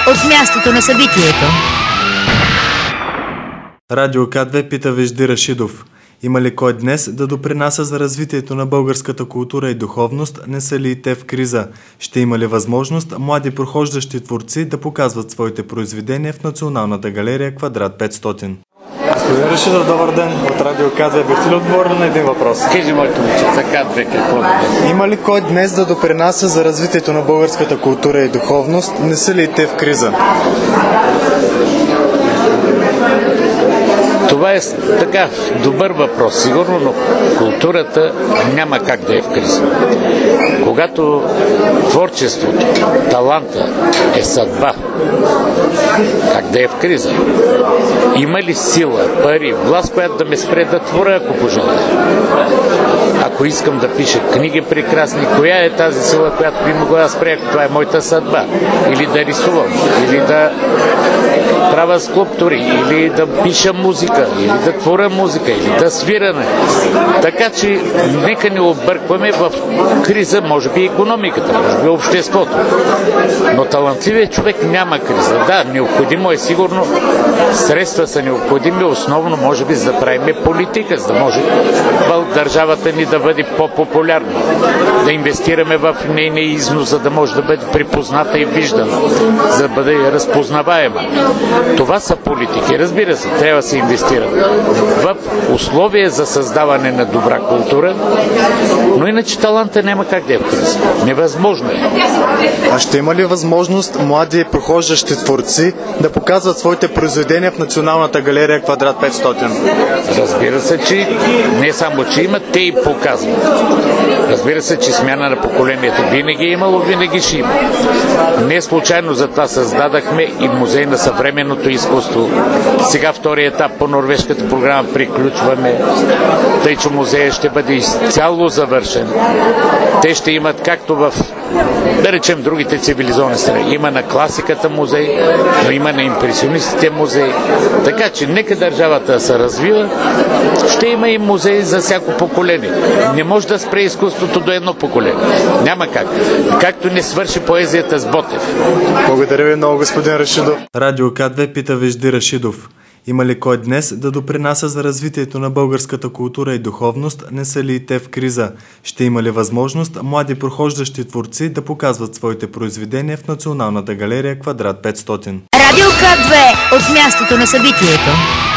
от мястото на събитието. Радио К2 пита Вежди Рашидов. Има ли кой днес да допринася за развитието на българската култура и духовност? Не са ли и те в криза? Ще има ли възможност млади прохождащи творци да показват своите произведения в Националната галерия Квадрат 500? Господин Рашидов, добър ден. От Радио К2 бихте ли отговорили на един въпрос? Кажи, моето момче, К2 какво да е? Има ли кой днес да допринася за развитието на българската култура и духовност? Не са ли и те в криза? Това е така добър въпрос, сигурно, но културата няма как да е в криза. Когато творчеството, таланта е съдба, как да е в криза? Има ли сила, пари, власт, която да ме спре да творя, ако пожелая? Ако искам да пиша книги прекрасни, коя е тази сила, която би могла да спре, ако това е моята съдба? Или да рисувам, или да правя скулптури, или да пиша музика, или да творя музика, или да свираме. Така че нека не объркваме в криза, може би икономиката, може би обществото. Но талантливият човек няма криза. Да, необходимо е сигурно, средства са необходими, основно може би за да правим политика, за да може държавата ни да бъде по-популярна, да инвестираме в нейния износ, за да може да бъде припозната и виждана, за да бъде разпознаваема. Това са политики. Разбира се, трябва да се инвестира в условия за създаване на добра култура, но иначе таланта няма как да е в криза. Невъзможно е. А ще има ли възможност млади прохождащи творци да показват своите произведения в Националната галерия Квадрат 500? Разбира се, че не само, че имат, те и показват. Разбира се, че смяна на поколенията винаги е имало, винаги ще има. Не случайно затова създадахме и музей на съвременното изкуство. Сега втори етап по норвежката програма приключваме, тъй че музея ще бъде изцяло завършен. Те ще имат както в, да речем, другите цивилизовани страни. Има на класиката музей, но има на импресионистите музей. Така че нека държавата се развива, ще има и музей за всяко поколение. Не може да спре изкуството до едно поколение. Няма как. Както не свърши поезията с Ботев. Благодаря ви много, господин Рашидов. Радио К2 пита Вежди Рашидов. Има ли кой днес да допринася за развитието на българската култура и духовност? Не са ли и те в криза? Ще има ли възможност млади прохождащи творци да показват своите произведения в Националната галерия Квадрат 500? Радио К2 от мястото на събитието.